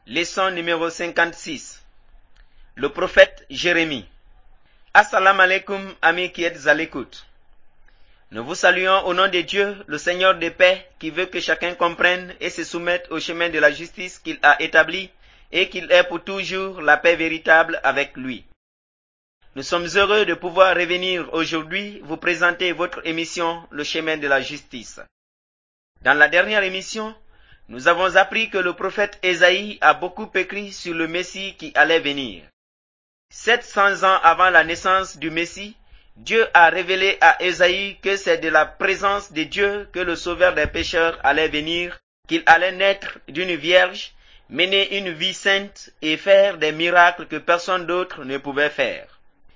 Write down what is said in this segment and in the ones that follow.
Leçon numéro 56. Le prophète Jérémie. Assalamu alaikum, amis qui êtes à l'écoute. Nous vous saluons au nom de Dieu, le Seigneur de paix, qui veut que chacun comprenne et se soumette au chemin de la justice qu'il a établi et qu'il ait pour toujours la paix véritable avec lui. Nous sommes heureux de pouvoir revenir aujourd'hui vous présenter votre émission Le chemin de la justice. Dans la dernière émission, nous avons appris que le prophète Ésaïe a beaucoup écrit sur le Messie qui allait venir. 700 ans avant la naissance du Messie, Dieu a révélé à Ésaïe que c'est de la présence de Dieu que le sauveur des pécheurs allait venir, qu'il allait naître d'une vierge, mener une vie sainte et faire des miracles que personne d'autre ne pouvait faire.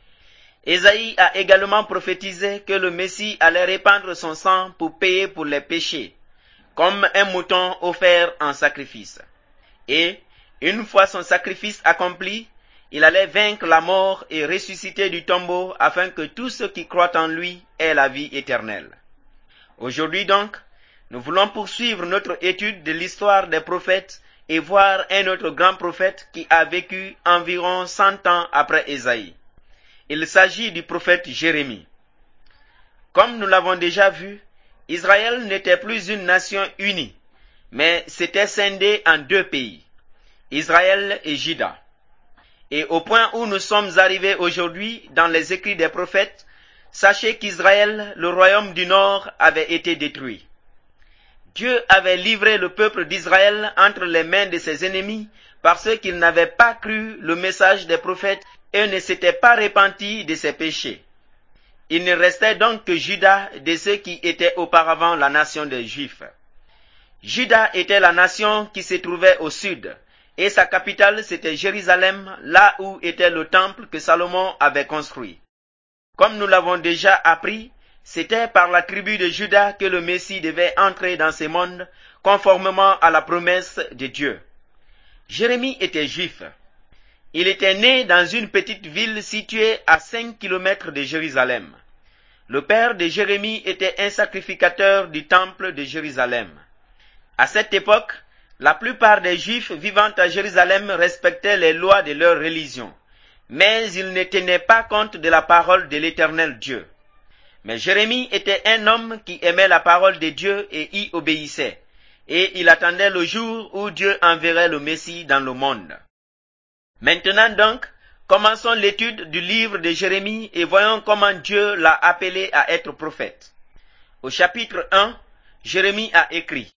Ésaïe a également prophétisé que le Messie allait répandre son sang pour payer pour les péchés, comme un mouton offert en sacrifice. Et, une fois son sacrifice accompli, il allait vaincre la mort et ressusciter du tombeau afin que tous ceux qui croient en lui aient la vie éternelle. Aujourd'hui donc, nous voulons poursuivre notre étude de l'histoire des prophètes et voir un autre grand prophète qui a vécu environ 100 ans après Ésaïe. Il s'agit du prophète Jérémie. Comme nous l'avons déjà vu, Israël n'était plus une nation unie, mais s'était scindé en deux pays, Israël et Juda. Et au point où nous sommes arrivés aujourd'hui dans les écrits des prophètes, sachez qu'Israël, le royaume du Nord, avait été détruit. Dieu avait livré le peuple d'Israël entre les mains de ses ennemis parce qu'ils n'avaient pas cru le message des prophètes et ne s'étaient pas repentis de ses péchés. Il ne restait donc que Juda de ceux qui étaient auparavant la nation des Juifs. Juda était la nation qui se trouvait au sud, et sa capitale c'était Jérusalem, là où était le temple que Salomon avait construit. Comme nous l'avons déjà appris, c'était par la tribu de Juda que le Messie devait entrer dans ce monde, conformément à la promesse de Dieu. Jérémie était juif. Il était né dans une petite ville située à 5 kilomètres de Jérusalem. Le père de Jérémie était un sacrificateur du temple de Jérusalem. À cette époque, la plupart des Juifs vivant à Jérusalem respectaient les lois de leur religion, mais ils ne tenaient pas compte de la parole de l'Éternel Dieu. Mais Jérémie était un homme qui aimait la parole de Dieu et y obéissait, et il attendait le jour où Dieu enverrait le Messie dans le monde. Maintenant donc, commençons l'étude du livre de Jérémie et voyons comment Dieu l'a appelé à être prophète. Au chapitre 1, Jérémie a écrit: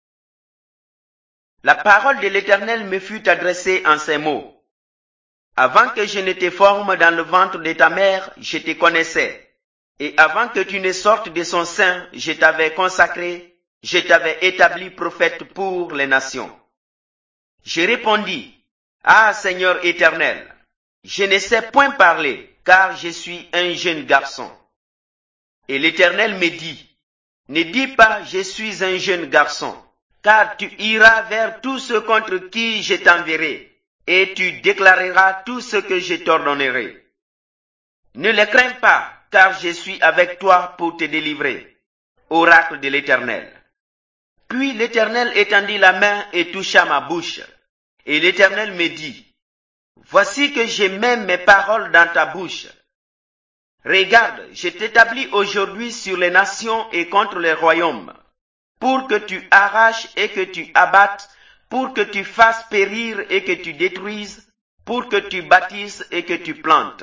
La parole de l'Éternel me fut adressée en ces mots. Avant que je ne te forme dans le ventre de ta mère, je te connaissais. Et avant que tu ne sortes de son sein, je t'avais consacré, je t'avais établi prophète pour les nations. Je répondis: Ah Seigneur éternel, je ne sais point parler, car je suis un jeune garçon. Et l'Éternel me dit: Ne dis pas je suis un jeune garçon, car tu iras vers tous ceux contre qui je t'enverrai, et tu déclareras tout ce que je t'ordonnerai. Ne les crains pas, car je suis avec toi pour te délivrer. Oracle de l'Éternel. Puis l'Éternel étendit la main et toucha ma bouche. Et l'Éternel me dit: Voici que je mets mes paroles dans ta bouche. Regarde, je t'établis aujourd'hui sur les nations et contre les royaumes, pour que tu arraches et que tu abattes, pour que tu fasses périr et que tu détruises, pour que tu bâtisses et que tu plantes.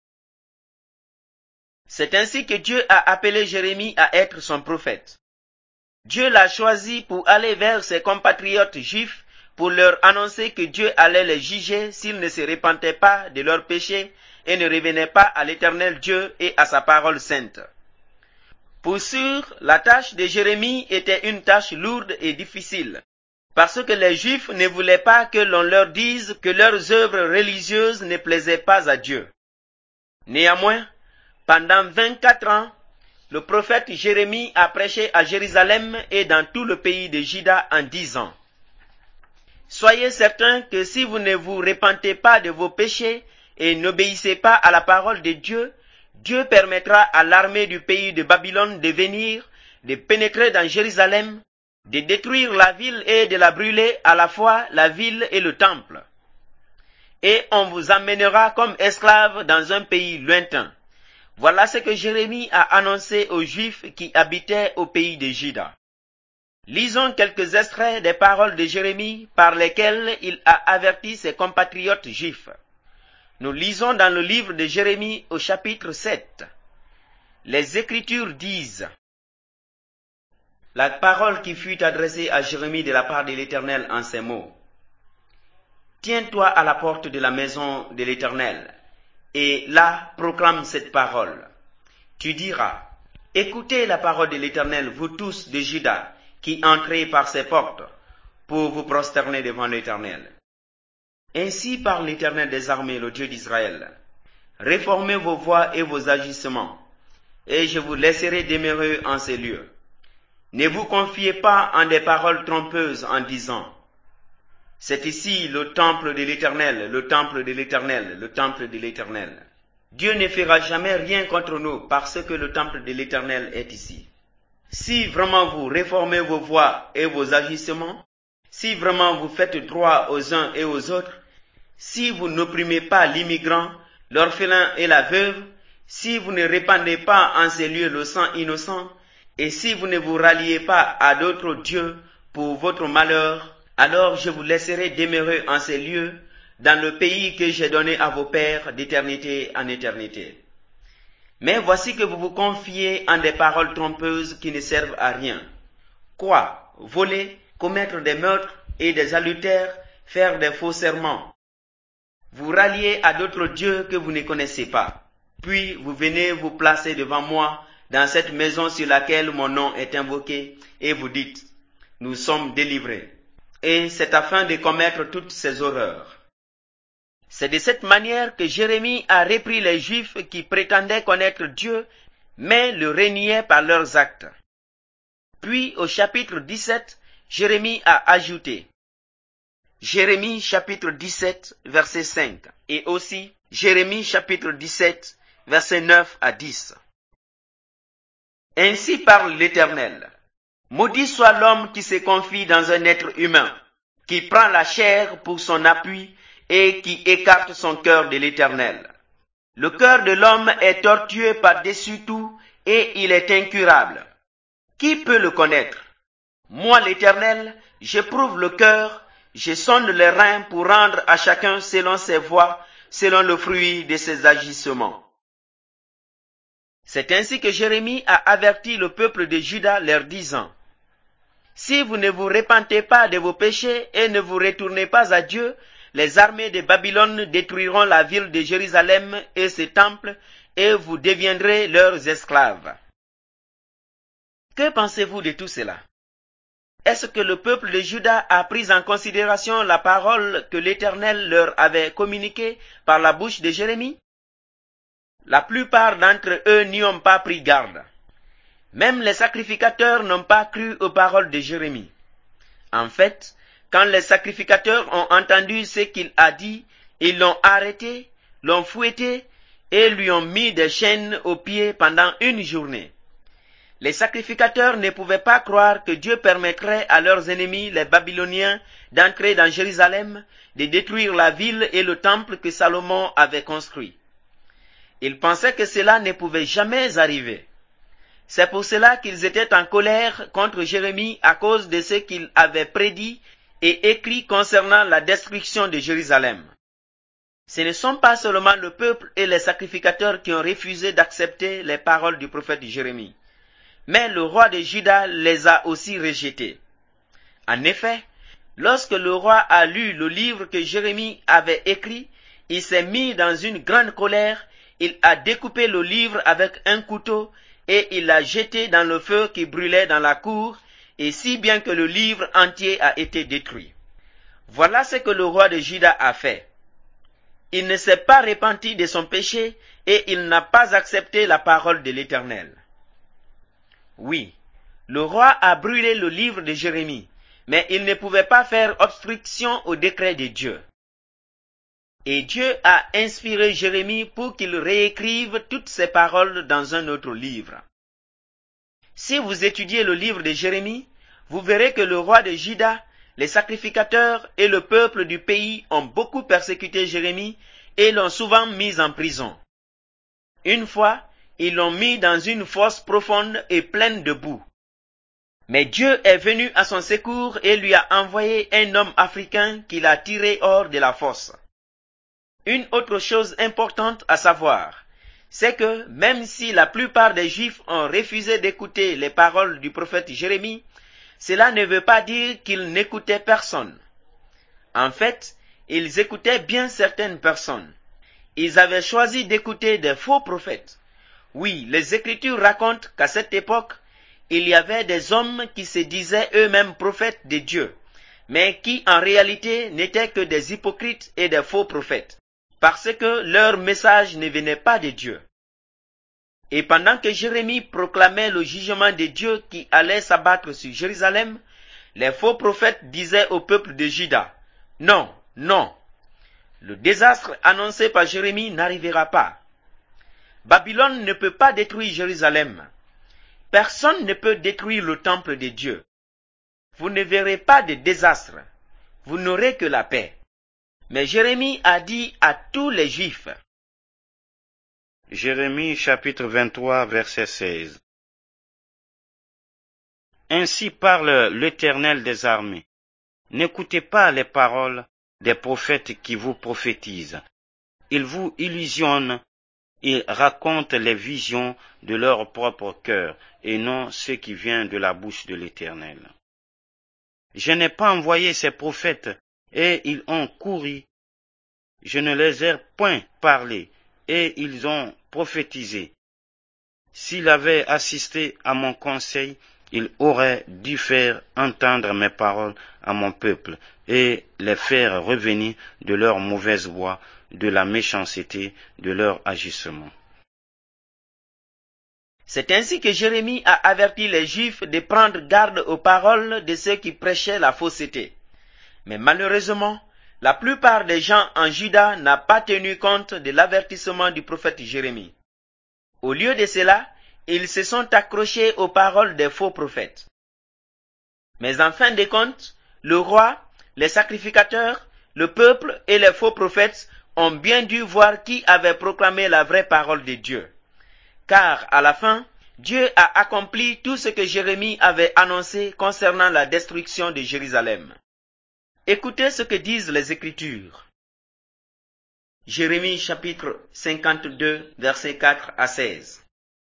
C'est ainsi que Dieu a appelé Jérémie à être son prophète. Dieu l'a choisi pour aller vers ses compatriotes juifs pour leur annoncer que Dieu allait les juger s'ils ne se repentaient pas de leurs péchés et ne revenaient pas à l'Éternel Dieu et à sa parole sainte. Pour sûr, la tâche de Jérémie était une tâche lourde et difficile, parce que les Juifs ne voulaient pas que l'on leur dise que leurs œuvres religieuses ne plaisaient pas à Dieu. Néanmoins, pendant 24 ans, le prophète Jérémie a prêché à Jérusalem et dans tout le pays de Juda en disant: Soyez certains que si vous ne vous repentez pas de vos péchés et n'obéissez pas à la parole de Dieu, Dieu permettra à l'armée du pays de Babylone de venir, de pénétrer dans Jérusalem, de détruire la ville et de la brûler, à la fois la ville et le temple. Et on vous amènera comme esclaves dans un pays lointain. Voilà ce que Jérémie a annoncé aux Juifs qui habitaient au pays de Juda. Lisons quelques extraits des paroles de Jérémie par lesquelles il a averti ses compatriotes juifs. Nous lisons dans le livre de Jérémie au chapitre 7. Les Écritures disent: la parole qui fut adressée à Jérémie de la part de l'Éternel en ces mots. Tiens-toi à la porte de la maison de l'Éternel, et là proclame cette parole. Tu diras: écoutez la parole de l'Éternel, vous tous de Juda, qui entrez par ses portes, pour vous prosterner devant l'Éternel. Ainsi parle l'Éternel des armées, le Dieu d'Israël. Réformez vos voies et vos agissements, et je vous laisserai demeurer en ces lieux. Ne vous confiez pas en des paroles trompeuses en disant: c'est ici le temple de l'Éternel, le temple de l'Éternel, le temple de l'Éternel. Dieu ne fera jamais rien contre nous parce que le temple de l'Éternel est ici. Si vraiment vous réformez vos voies et vos agissements, si vraiment vous faites droit aux uns et aux autres, si vous n'opprimez pas l'immigrant, l'orphelin et la veuve, si vous ne répandez pas en ces lieux le sang innocent, et si vous ne vous ralliez pas à d'autres dieux pour votre malheur, alors je vous laisserai demeurer en ces lieux, dans le pays que j'ai donné à vos pères d'éternité en éternité. Mais voici que vous vous confiez en des paroles trompeuses qui ne servent à rien. Quoi? Voler, commettre des meurtres et des adultères, faire des faux serments. Vous ralliez à d'autres dieux que vous ne connaissez pas. Puis vous venez vous placer devant moi dans cette maison sur laquelle mon nom est invoqué et vous dites: nous sommes délivrés. Et c'est afin de commettre toutes ces horreurs. C'est de cette manière que Jérémie a repris les Juifs qui prétendaient connaître Dieu, mais le reniaient par leurs actes. Puis au chapitre 17, Jérémie a ajouté: Jérémie chapitre 17, verset 5, et aussi Jérémie chapitre 17, verset 9 à 10. Ainsi parle l'Éternel: maudit soit l'homme qui se confie dans un être humain, qui prend la chair pour son appui et qui écarte son cœur de l'Éternel. Le cœur de l'homme est tortueux par-dessus tout et il est incurable. Qui peut le connaître? Moi, l'Éternel, j'éprouve le cœur, je sonde les reins pour rendre à chacun selon ses voies, selon le fruit de ses agissements. C'est ainsi que Jérémie a averti le peuple de Juda leur disant: si vous ne vous repentez pas de vos péchés et ne vous retournez pas à Dieu, les armées de Babylone détruiront la ville de Jérusalem et ses temples, et vous deviendrez leurs esclaves. Que pensez-vous de tout cela? Est-ce que le peuple de Juda a pris en considération la parole que l'Éternel leur avait communiquée par la bouche de Jérémie? La plupart d'entre eux n'y ont pas pris garde. Même les sacrificateurs n'ont pas cru aux paroles de Jérémie. En fait, quand les sacrificateurs ont entendu ce qu'il a dit, ils l'ont arrêté, l'ont fouetté et lui ont mis des chaînes aux pieds pendant une journée. Les sacrificateurs ne pouvaient pas croire que Dieu permettrait à leurs ennemis, les Babyloniens, d'entrer dans Jérusalem, de détruire la ville et le temple que Salomon avait construit. Ils pensaient que cela ne pouvait jamais arriver. C'est pour cela qu'ils étaient en colère contre Jérémie à cause de ce qu'il avait prédit et écrit concernant la destruction de Jérusalem. Ce ne sont pas seulement le peuple et les sacrificateurs qui ont refusé d'accepter les paroles du prophète Jérémie, mais le roi de Juda les a aussi rejetés. En effet, lorsque le roi a lu le livre que Jérémie avait écrit, il s'est mis dans une grande colère, il a découpé le livre avec un couteau et il l'a jeté dans le feu qui brûlait dans la cour, et si bien que le livre entier a été détruit. Voilà ce que le roi de Juda a fait. Il ne s'est pas repenti de son péché et il n'a pas accepté la parole de l'Éternel. Oui, le roi a brûlé le livre de Jérémie, mais il ne pouvait pas faire obstruction au décret de Dieu. Et Dieu a inspiré Jérémie pour qu'il réécrive toutes ces paroles dans un autre livre. Si vous étudiez le livre de Jérémie, vous verrez que le roi de Juda, les sacrificateurs et le peuple du pays ont beaucoup persécuté Jérémie et l'ont souvent mis en prison. Une fois, ils l'ont mis dans une fosse profonde et pleine de boue. Mais Dieu est venu à son secours et lui a envoyé un homme africain qui l'a tiré hors de la fosse. Une autre chose importante à savoir, c'est que même si la plupart des Juifs ont refusé d'écouter les paroles du prophète Jérémie, cela ne veut pas dire qu'ils n'écoutaient personne. En fait, ils écoutaient bien certaines personnes. Ils avaient choisi d'écouter des faux prophètes. Oui, les Écritures racontent qu'à cette époque, il y avait des hommes qui se disaient eux-mêmes prophètes de Dieu, mais qui en réalité n'étaient que des hypocrites et des faux prophètes, parce que leur message ne venait pas de Dieu. Et pendant que Jérémie proclamait le jugement de Dieu qui allait s'abattre sur Jérusalem, les faux prophètes disaient au peuple de Juda, « Non, non, le désastre annoncé par Jérémie n'arrivera pas. Babylone ne peut pas détruire Jérusalem. Personne ne peut détruire le temple de Dieu. Vous ne verrez pas de désastre. Vous n'aurez que la paix. » Mais Jérémie a dit à tous les Juifs. Jérémie chapitre 23 verset 16. Ainsi parle l'Éternel des armées. N'écoutez pas les paroles des prophètes qui vous prophétisent. Ils vous illusionnent, ils racontent les visions de leur propre cœur et non ce qui vient de la bouche de l'Éternel. Je n'ai pas envoyé ces prophètes et ils ont couru. Je ne les ai point parlé et ils ont prophétisé. S'ils avaient assisté à mon conseil, ils auraient dû faire entendre mes paroles à mon peuple et les faire revenir de leur mauvaise voie, de la méchanceté de leur agissement. C'est ainsi que Jérémie a averti les Juifs de prendre garde aux paroles de ceux qui prêchaient la fausseté. Mais malheureusement, la plupart des gens en Juda n'ont pas tenu compte de l'avertissement du prophète Jérémie. Au lieu de cela, ils se sont accrochés aux paroles des faux prophètes. Mais en fin de compte, le roi, les sacrificateurs, le peuple et les faux prophètes ont bien dû voir qui avait proclamé la vraie parole de Dieu. Car à la fin, Dieu a accompli tout ce que Jérémie avait annoncé concernant la destruction de Jérusalem. Écoutez ce que disent les Écritures. Jérémie chapitre 52, versets 4 à 16.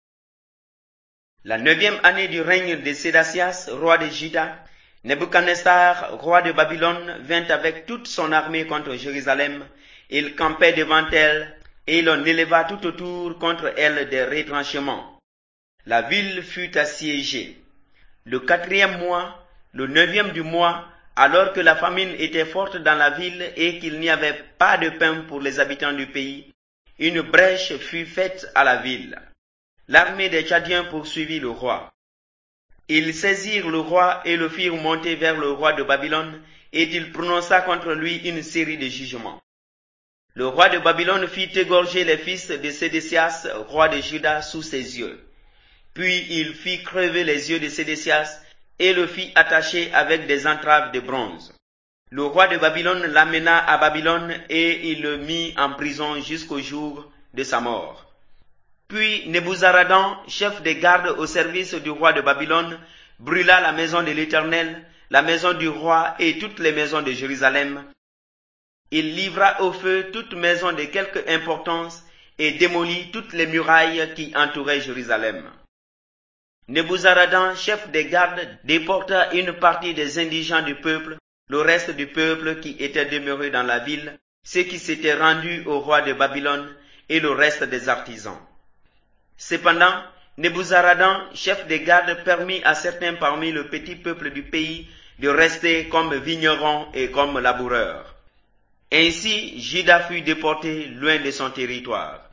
La 9e année du règne de Sédacias, roi de Juda, Nebuchadnezzar, roi de Babylone, vint avec toute son armée contre Jérusalem. Il campait devant elle, et l'on éleva tout autour contre elle des retranchements. La ville fut assiégée. Le 4e mois, le 9e du mois, alors que la famine était forte dans la ville et qu'il n'y avait pas de pain pour les habitants du pays, une brèche fut faite à la ville. L'armée des Tchadiens poursuivit le roi. Ils saisirent le roi et le firent monter vers le roi de Babylone, et il prononça contre lui une série de jugements. Le roi de Babylone fit égorger les fils de Sédécias, roi de Juda, sous ses yeux. Puis il fit crever les yeux de Sédécias et le fit attacher avec des entraves de bronze. Le roi de Babylone l'amena à Babylone et il le mit en prison jusqu'au jour de sa mort. Puis Nebuzaradan, chef des gardes au service du roi de Babylone, brûla la maison de l'Éternel, la maison du roi et toutes les maisons de Jérusalem. Il livra au feu toute maison de quelque importance et démolit toutes les murailles qui entouraient Jérusalem. Nebuzaradan, chef des gardes, déporta une partie des indigents du peuple, le reste du peuple qui était demeuré dans la ville, ceux qui s'étaient rendus au roi de Babylone et le reste des artisans. Cependant, Nebuzaradan, chef des gardes, permit à certains parmi le petit peuple du pays de rester comme vignerons et comme laboureurs. Ainsi, Juda fut déporté loin de son territoire.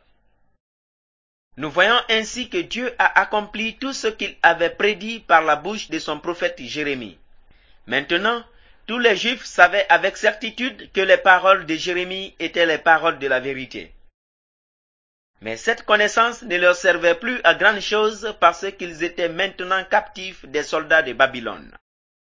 Nous voyons ainsi que Dieu a accompli tout ce qu'il avait prédit par la bouche de son prophète Jérémie. Maintenant, tous les Juifs savaient avec certitude que les paroles de Jérémie étaient les paroles de la vérité. Mais cette connaissance ne leur servait plus à grande chose parce qu'ils étaient maintenant captifs des soldats de Babylone.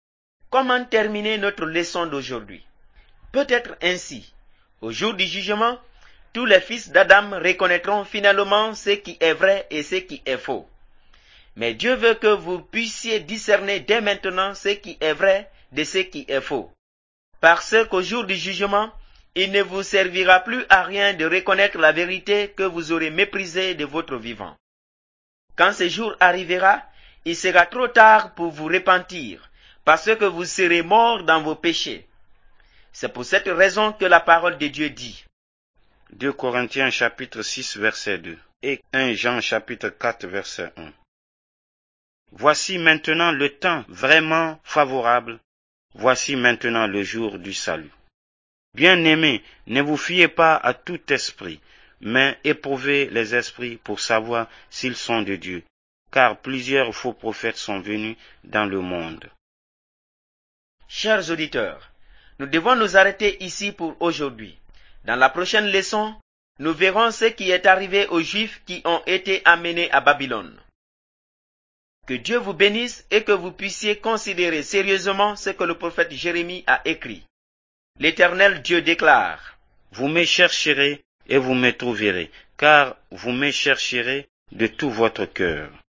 comment terminer notre leçon d'aujourd'hui? Peut-être ainsi, au jour du jugement, tous les fils d'Adam reconnaîtront finalement ce qui est vrai et ce qui est faux. Mais Dieu veut que vous puissiez discerner dès maintenant ce qui est vrai de ce qui est faux. Parce qu'au jour du jugement, il ne vous servira plus à rien de reconnaître la vérité que vous aurez méprisée de votre vivant. Quand ce jour arrivera, il sera trop tard pour vous repentir, parce que vous serez morts dans vos péchés. C'est pour cette raison que la parole de Dieu dit. 2 Corinthiens chapitre 6 verset 2 et 1 Jean chapitre 4 verset 1. Voici maintenant le temps vraiment favorable. Voici maintenant le jour du salut. Bien-aimés, ne vous fiez pas à tout esprit, mais éprouvez les esprits pour savoir s'ils sont de Dieu, car plusieurs faux prophètes sont venus dans le monde. Chers auditeurs, nous devons nous arrêter ici pour aujourd'hui. Dans la prochaine leçon, nous verrons ce qui est arrivé aux Juifs qui ont été amenés à Babylone. Que Dieu vous bénisse et que vous puissiez considérer sérieusement ce que le prophète Jérémie a écrit. L'Éternel Dieu déclare: Vous me chercherez et vous me trouverez, car vous me chercherez de tout votre cœur.